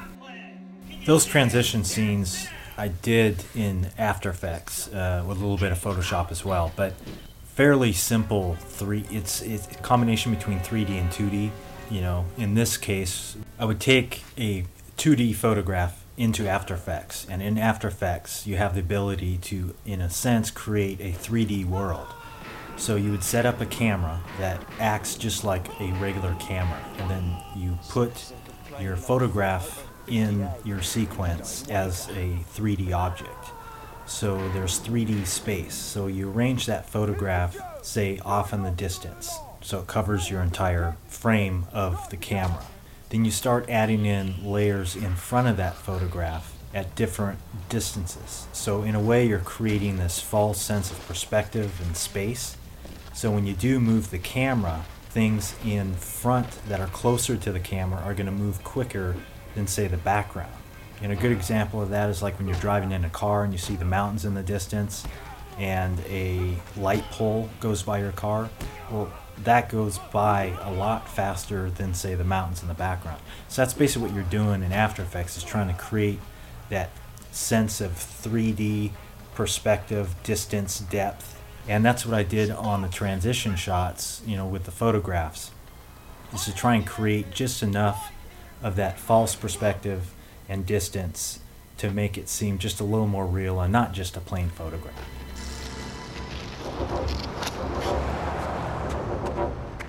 Those transition scenes I did in After Effects with a little bit of Photoshop as well, but fairly simple. It's a combination between 3D and 2D. In this case I would take a 2D photograph into After Effects, and in After Effects you have the ability to, in a sense, create a 3D world. So you would set up a camera that acts just like a regular camera, and then you put your photograph in your sequence as a 3D object. So there's 3D space. So you arrange that photograph, say, off in the distance, so it covers your entire frame of the camera. Then you start adding in layers in front of that photograph at different distances. So in a way you're creating this false sense of perspective and space. So when you do move the camera, things in front that are closer to the camera are going to move quicker than, say, the background. And a good example of that is like when you're driving in a car and you see the mountains in the distance and a light pole goes by your car. Well, that goes by a lot faster than, say, the mountains in the background. So that's basically what you're doing in After Effects, is trying to create that sense of 3D perspective, distance, depth. And that's what I did on the transition shots, with the photographs, is to try and create just enough of that false perspective and distance to make it seem just a little more real and not just a plain photograph.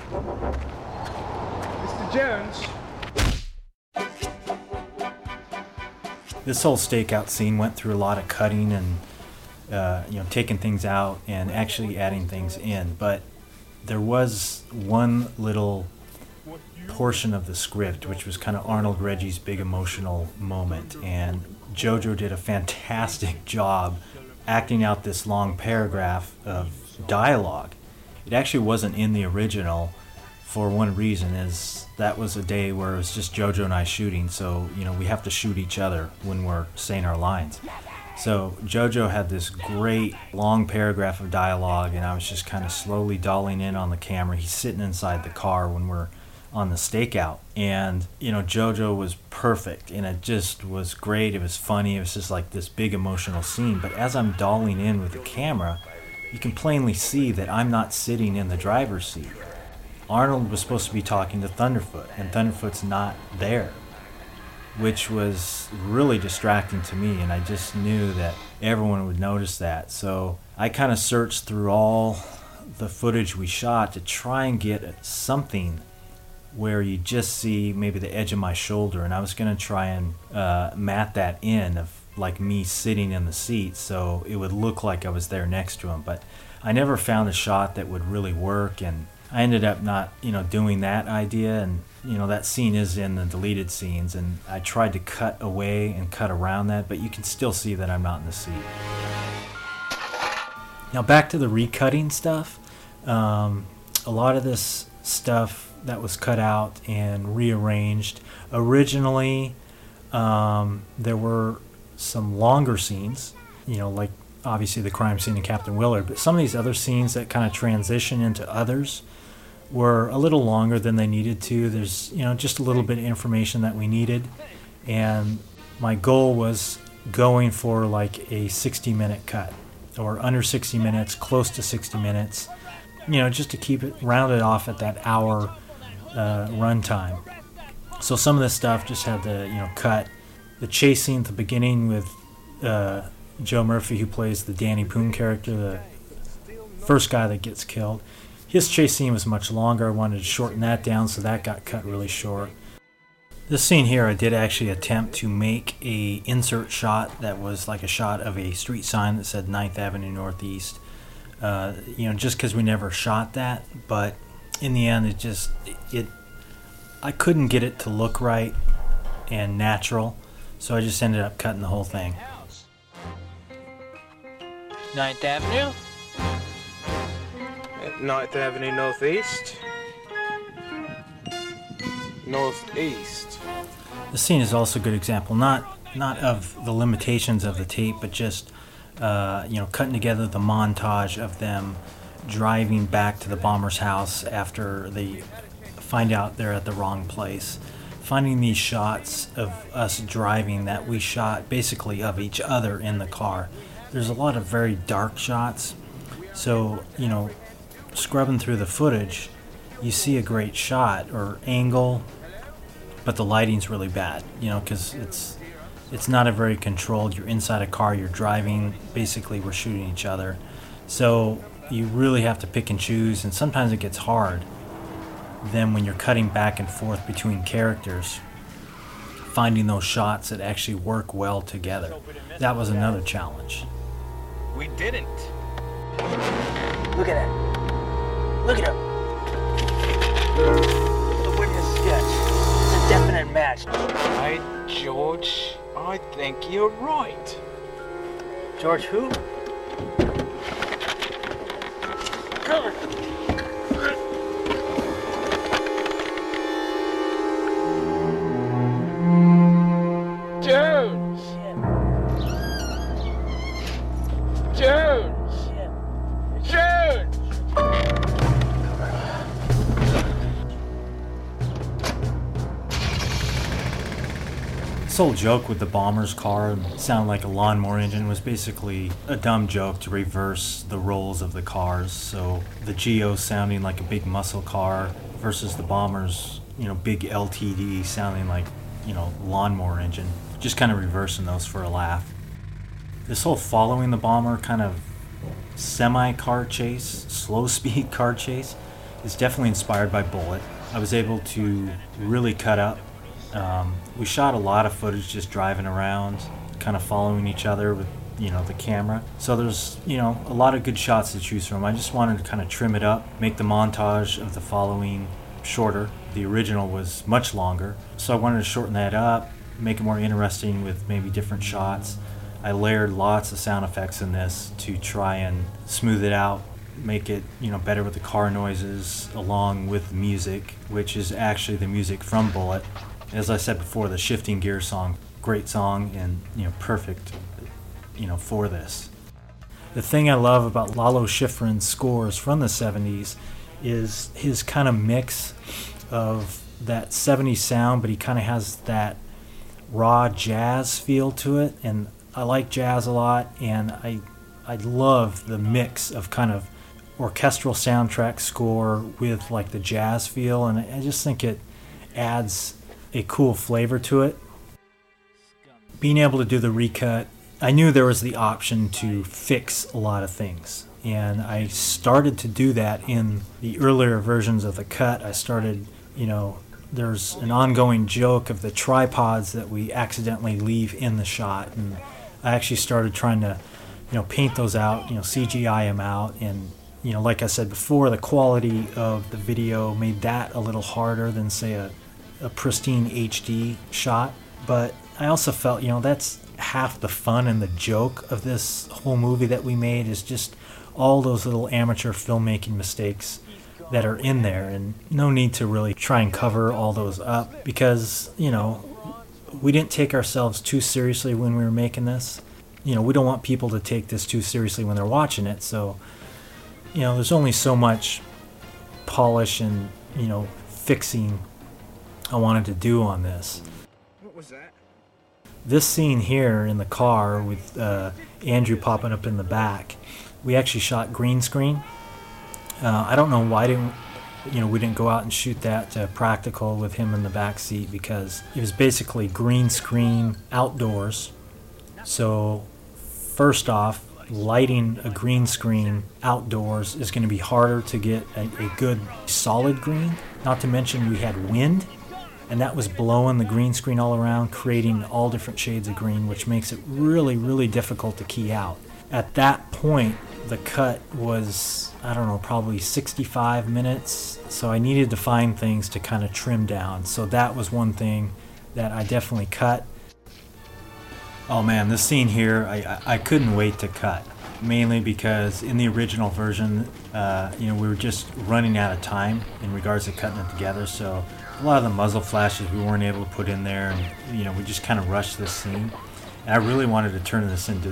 Jones. This whole stakeout scene went through a lot of cutting and taking things out and actually adding things in. But there was one little portion of the script which was kind of Arnold Reggie's big emotional moment, and Jojo did a fantastic job acting out this long paragraph of dialogue. It actually wasn't in the original for one reason, is that was a day where it was just Jojo and I shooting, so we have to shoot each other when we're saying our lines. So Jojo had this great long paragraph of dialogue, and I was just kind of slowly dolling in on the camera. He's sitting inside the car when we're on the stakeout, and Jojo was perfect, and it just was great. It was funny. It was just like this big emotional scene. But as I'm dolling in with the camera, you can plainly see that I'm not sitting in the driver's seat. Arnold was supposed to be talking to Thunderfoot, and Thunderfoot's not there, which was really distracting to me, and I just knew that everyone would notice that. So I kind of searched through all the footage we shot to try and get something where you just see maybe the edge of my shoulder, and I was going to try and mat that in of like me sitting in the seat so it would look like I was there next to him. But I never found a shot that would really work, and I ended up not doing that idea, and that scene is in the deleted scenes, and I tried to cut away and cut around that, but you can still see that I'm not in the seat. Now back to the recutting stuff. A lot of this stuff that was cut out and rearranged. Originally, there were some longer scenes, like obviously the crime scene in Captain Willard, but some of these other scenes that kind of transition into others were a little longer than they needed to. There's just a little bit of information that we needed, and my goal was going for like a 60-minute cut, or under 60 minutes, close to 60 minutes, just to keep it rounded off at that hour runtime. So some of this stuff just had to cut. The chase scene at the beginning with Joe Murphy, who plays the Danny Poon character, the first guy that gets killed, his chase scene was much longer. I wanted to shorten that down, so that got cut really short. This scene here, I did actually attempt to make a insert shot that was like a shot of a street sign that said 9th Avenue Northeast. Just because we never shot that, but in the end, I couldn't get it to look right and natural, so I just ended up cutting the whole thing. 9th Avenue? 9th Avenue Northeast. Northeast. The scene is also a good example, not of the limitations of the tape, but just cutting together the montage of them driving back to the bomber's house after they find out they're at the wrong place. Finding these shots of us driving that we shot basically of each other in the car. There's a lot of very dark shots, so scrubbing through the footage, you see a great shot or angle, but the lighting's really bad, because it's not a very controlled. You're inside a car, you're driving, basically we're shooting each other, so you really have to pick and choose, and sometimes it gets hard then when you're cutting back and forth between characters, finding those shots that actually work well together. That was another challenge. We didn't. Look at that. Look at him. The witness sketch. It's a definite match. Right, George? I think you're right. George who? Cover. Jones! Jones! Jones! This whole joke with the bomber's car sound like a lawnmower engine was basically a dumb joke to reverse the roles of the cars. So the Geo sounding like a big muscle car versus the bomber's, big LTD sounding like, lawnmower engine. Just kind of reversing those for a laugh. This whole following the bomber kind of semi-car chase, slow speed car chase, is definitely inspired by Bullitt. I was able to really cut up. We shot a lot of footage just driving around, kind of following each other with, the camera. So there's, a lot of good shots to choose from. I just wanted to kind of trim it up, make the montage of the following shorter. The original was much longer, so I wanted to shorten that up, make it more interesting with maybe different shots. I layered lots of sound effects in this to try and smooth it out, make it better with the car noises along with the music, which is actually the music from Bullitt. As I said before, the Shifting Gear song, great song and perfect for this. The thing I love about Lalo Schifrin's scores from the 70s is his kind of mix of that 70s sound, but he kind of has that raw jazz feel to it, and I like jazz a lot, and I love the mix of kind of orchestral soundtrack score with like the jazz feel, and I just think it adds a cool flavor to it. Being able to do the recut, I knew there was the option to fix a lot of things, and I started to do that in the earlier versions of the cut. I started, there's an ongoing joke of the tripods that we accidentally leave in the shot, and I actually started trying to, paint those out, CGI them out, and like I said before, the quality of the video made that a little harder than say a pristine HD shot. But I also felt, that's half the fun and the joke of this whole movie that we made, is just all those little amateur filmmaking mistakes that are in there, and no need to really try and cover all those up because, we didn't take ourselves too seriously when we were making this. We don't want people to take this too seriously when they're watching it, so, there's only so much polish and, fixing I wanted to do on this. What was that? This scene here in the car with Andrew popping up in the back, we actually shot green screen. I don't know why we didn't go out and shoot that practical with him in the back seat, because it was basically green screen outdoors. So first off, lighting a green screen outdoors is going to be harder to get a good solid green. Not to mention we had wind, and that was blowing the green screen all around, creating all different shades of green, which makes it really, really difficult to key out. At that point, the cut was, probably 65 minutes, so I needed to find things to kind of trim down. So that was one thing that I definitely cut. Oh man, this scene here, I couldn't wait to cut. Mainly because in the original version, we were just running out of time in regards to cutting it together, so a lot of the muzzle flashes we weren't able to put in there, and we just kind of rushed this scene. And I really wanted to turn this into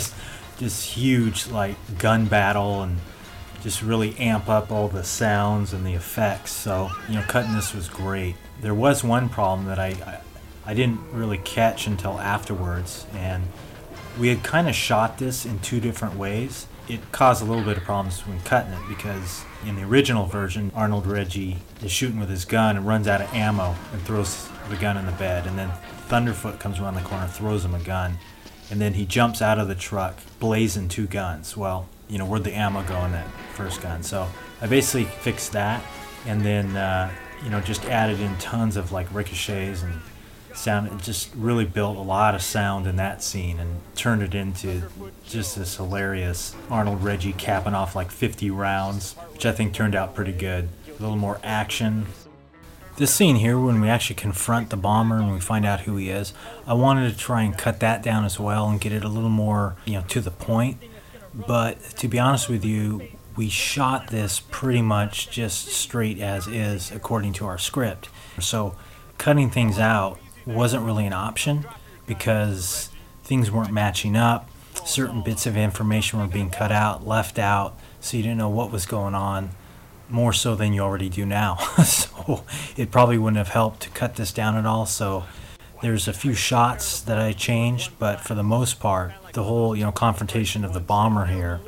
this huge gun battle and just really amp up all the sounds and the effects. So cutting this was great. There was one problem that I didn't really catch until afterwards, and we had kind of shot this in two different ways. It caused a little bit of problems when cutting it, because in the original version, Arnold Reggie is shooting with his gun and runs out of ammo and throws the gun in the bed, and then Thunderfoot comes around the corner, throws him a gun, and then he jumps out of the truck blazing two guns. Well, where'd the ammo go in that first gun? So I basically fixed that, and then just added in tons of ricochets and sound. It just really built a lot of sound in that scene and turned it into just this hilarious Arnold Reggie capping off 50 rounds, which I think turned out pretty good. A little more action. This scene here, when we actually confront the bomber and we find out who he is, I wanted to try and cut that down as well and get it a little more, to the point. But to be honest with you, we shot this pretty much just straight as is according to our script. So cutting things out wasn't really an option because things weren't matching up. Certain bits of information were being cut out, left out, so you didn't know what was going on, more so than you already do now. So it probably wouldn't have helped to cut this down at all. So there's a few shots that I changed, but for the most part, the whole confrontation of the bomber here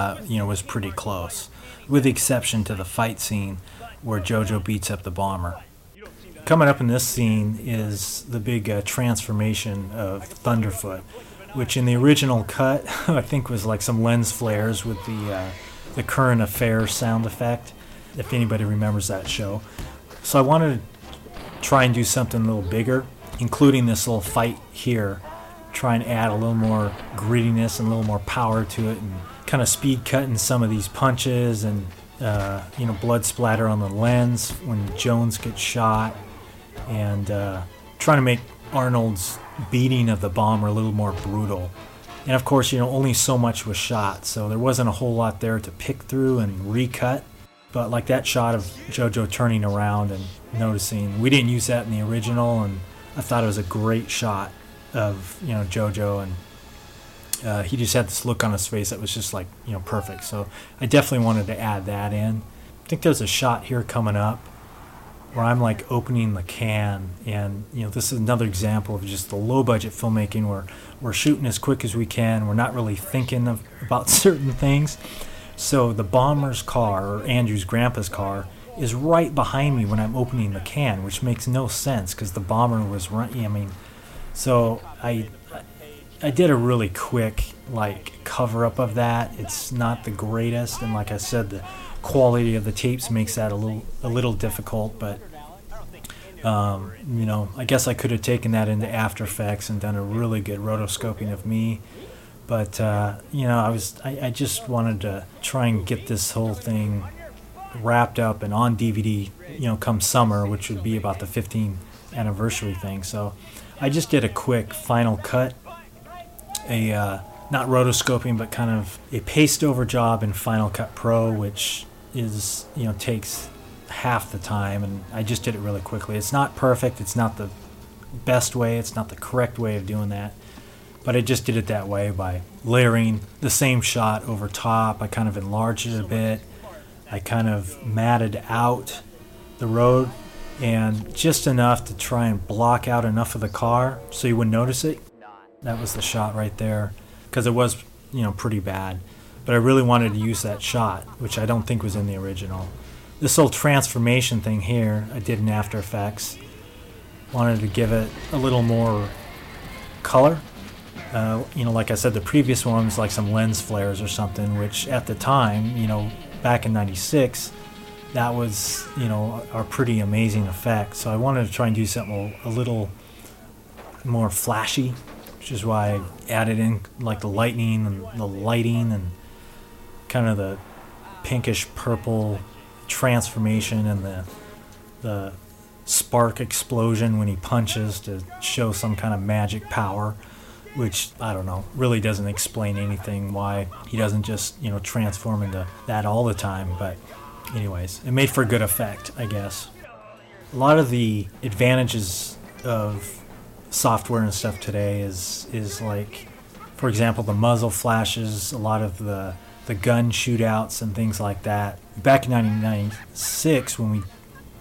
was pretty close, with the exception to the fight scene where Jojo beats up the bomber. Coming up in this scene is the big transformation of Thunderfoot, which in the original cut I think was some lens flares with the Current Affairs sound effect, if anybody remembers that show. So I wanted to try and do something a little bigger, including this little fight here. Try and add a little more grittiness and a little more power to it, and kind of speed cutting some of these punches, and blood splatter on the lens when Jones gets shot, and trying to make Arnold's beating of the bomber a little more brutal. And of course, only so much was shot, so there wasn't a whole lot there to pick through and recut. But like that shot of JoJo turning around and noticing, we didn't use that in the original, and I thought it was a great shot of JoJo, and he just had this look on his face that was just like perfect. So I definitely wanted to add that in. I think there's a shot here coming up where I'm like opening the can, and this is another example of just the low budget filmmaking where we're shooting as quick as we can. We're not really thinking about certain things. So the bomber's car, or Andrew's grandpa's car, is right behind me when I'm opening the can, which makes no sense because the bomber was running. So I did a really quick cover up of that. It's not the greatest, and like I said, the quality of the tapes makes that a little difficult. But I guess I could have taken that into After Effects and done a really good rotoscoping of me. But I just wanted to try and get this whole thing wrapped up and on DVD, come summer, which would be about the 15th anniversary thing. So I just did a quick final cut, not rotoscoping, but kind of a paste over job in Final Cut Pro, which is, takes half the time, and I just did it really quickly. It's not perfect, it's not the best way, it's not the correct way of doing that, but I just did it that way by layering the same shot over top. I kind of enlarged it a bit. I kind of matted out the road, and just enough to try and block out enough of the car so you wouldn't notice it. That was the shot right there, because it was, pretty bad. But I really wanted to use that shot, which I don't think was in the original. This little transformation thing here, I did in After Effects. Wanted to give it a little more color. Like I said, the previous one was like some lens flares or something, which at the time, back in '96, that was, a pretty amazing effect. So I wanted to try and do something a little more flashy, which is why I added in like the lightning and the lighting and kind of the pinkish purple transformation and the spark explosion when he punches to show some kind of magic power, which, I don't know, really doesn't explain anything why he doesn't just, transform into that all the time. But anyways, it made for a good effect, I guess. A lot of the advantages of software and stuff today is like, for example, the muzzle flashes, a lot of the gun shootouts and things like that. Back in 1996, when we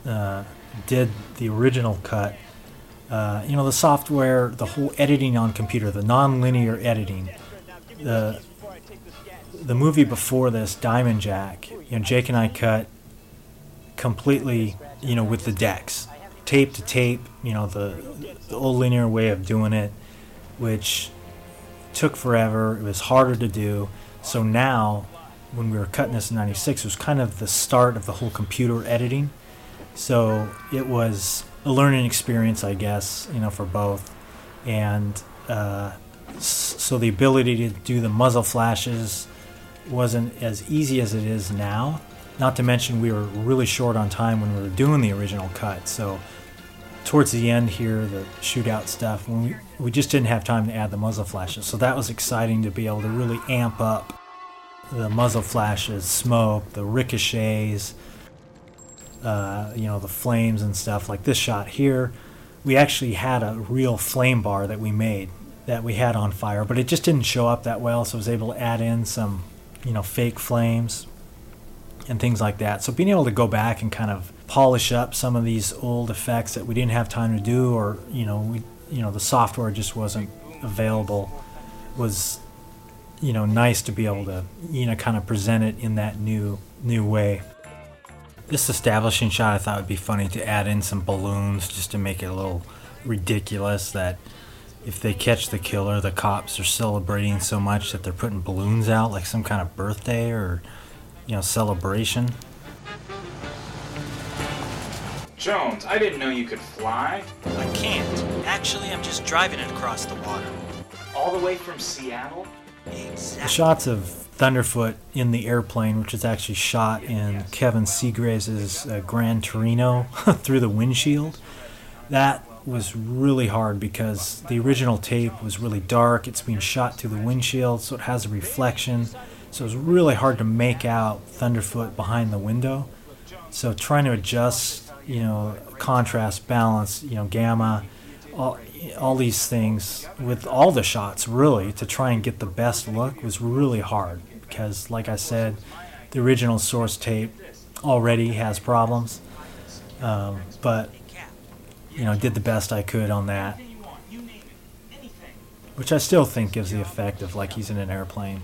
did the original cut, the software, the whole editing on computer, the non-linear editing, the movie before this, Diamond Jack, Jake and I cut completely, with the decks, tape to tape, the old linear way of doing it, which took forever. It was harder to do. So now, when we were cutting this in '96, it was kind of the start of the whole computer editing. So it was a learning experience, I guess, for both. And so the ability to do the muzzle flashes wasn't as easy as it is now. Not to mention we were really short on time when we were doing the original cut. So towards the end here, the shootout stuff, when we just didn't have time to add the muzzle flashes. So that was exciting to be able to really amp up the muzzle flashes, smoke, the ricochets, the flames and stuff. Like this shot here, we actually had a real flame bar that we made that we had on fire, but it just didn't show up that well, so I was able to add in some, fake flames and things like that. So being able to go back and kind of polish up some of these old effects that we didn't have time to do, or the software just wasn't available, was nice to be able to kind of present it in that new way. This establishing shot, I thought would be funny to add in some balloons just to make it a little ridiculous, that if they catch the killer, the cops are celebrating so much that they're putting balloons out like some kind of birthday or celebration. Jones, I didn't know you could fly. I can't. Actually, I'm just driving it across the water. All the way from Seattle? The shots of Thunderfoot in the airplane, which is actually shot in Kevin Seagraves' Gran Torino through the windshield, that was really hard because the original tape was really dark. It's being shot through the windshield, so it has a reflection. So it was really hard to make out Thunderfoot behind the window. So trying to adjust, contrast, balance, gamma, all these things with all the shots really to try and get the best look was really hard because, like I said, the original source tape already has problems. But did the best I could on that, which I still think gives the effect of like he's in an airplane.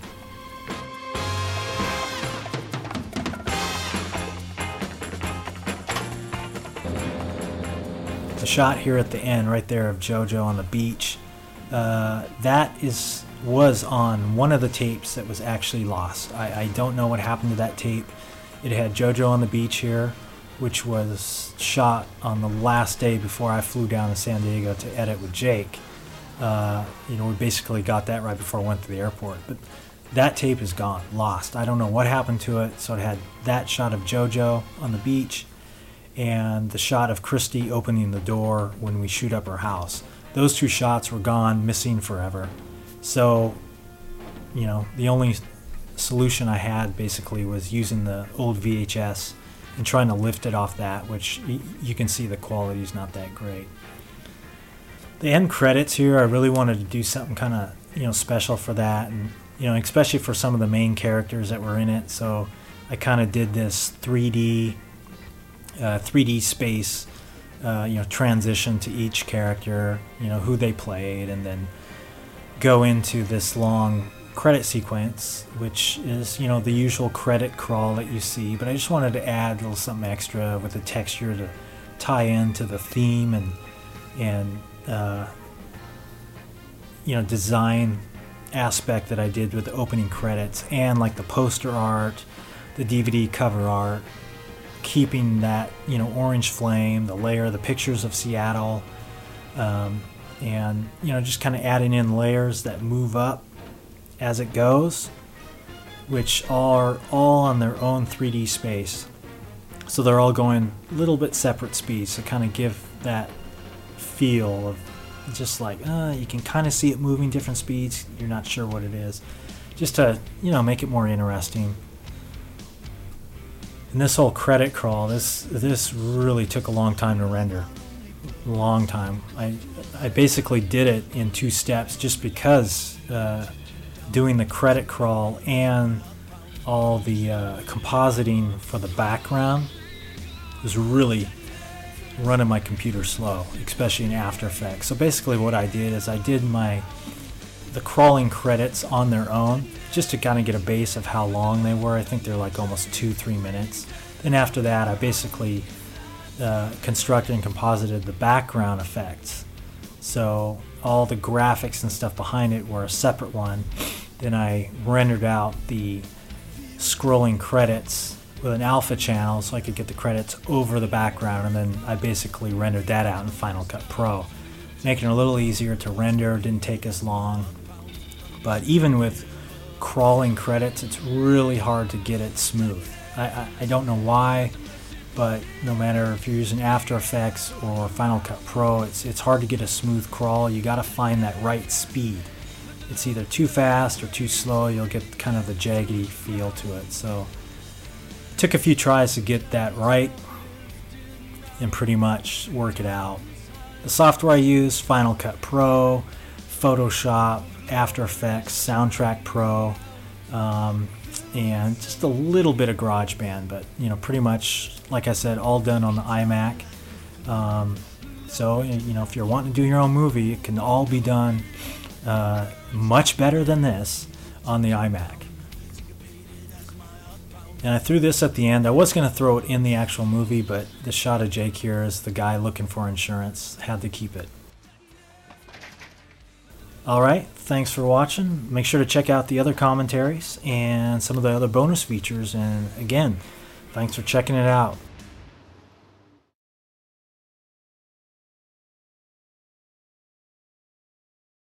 The shot here at the end right there of JoJo on the beach, that was on one of the tapes that was actually lost. I don't know what happened to that tape. It had JoJo on the beach here, which was shot on the last day before I flew down to San Diego to edit with Jake. We basically got that right before I went to the airport. But that tape is gone, lost. I don't know what happened to it. So it had that shot of JoJo on the beach and the shot of Christy opening the door when we shoot up her house. Those two shots were gone, missing forever. So, the only solution I had basically was using the old VHS and trying to lift it off that, which you can see the quality is not that great. The end credits here, I really wanted to do something kind of, special for that, and, especially for some of the main characters that were in it. So I kind of did this 3D space, transition to each character, who they played, and then go into this long credit sequence, which is, the usual credit crawl that you see, but I just wanted to add a little something extra with the texture to tie into the theme and design aspect that I did with the opening credits and like the poster art, the DVD cover art, keeping that, orange flame, the layer, the pictures of Seattle, and, just kind of adding in layers that move up as it goes, which are all on their own 3D space. So they're all going a little bit separate speeds to kind of give that feel of just like, you can kind of see it moving different speeds. You're not sure what it is. Just to, make it more interesting. And this whole credit crawl, this really took a long time to render. Long time. I basically did it in 2 steps just because doing the credit crawl and all the compositing for the background was really running my computer slow, especially in After Effects. So basically what I did is I did the crawling credits on their own just to kind of get a base of how long they were. I think they're like almost 2-3 minutes. Then after that I basically constructed and composited the background effects. So all the graphics and stuff behind it were a separate one. Then I rendered out the scrolling credits with an alpha channel so I could get the credits over the background, and then I basically rendered that out in Final Cut Pro, making it a little easier to render. Didn't take as long. But even with crawling credits, it's really hard to get it smooth. I don't know why, but no matter if you're using After Effects or Final Cut Pro, it's hard to get a smooth crawl. You got to find that right speed. It's either too fast or too slow. You'll get kind of the jaggedy feel to it. So it took a few tries to get that right and pretty much work it out. The software I use, Final Cut Pro, Photoshop, After Effects, Soundtrack Pro, and just a little bit of GarageBand, but pretty much, like I said, all done on the iMac. So if you're wanting to do your own movie, it can all be done much better than this on the iMac. And I threw this at the end. I was going to throw it in the actual movie, but the shot of Jake here is the guy looking for insurance. Had to keep it. Alright, thanks for watching. Make sure to check out the other commentaries and some of the other bonus features. And again, thanks for checking it out.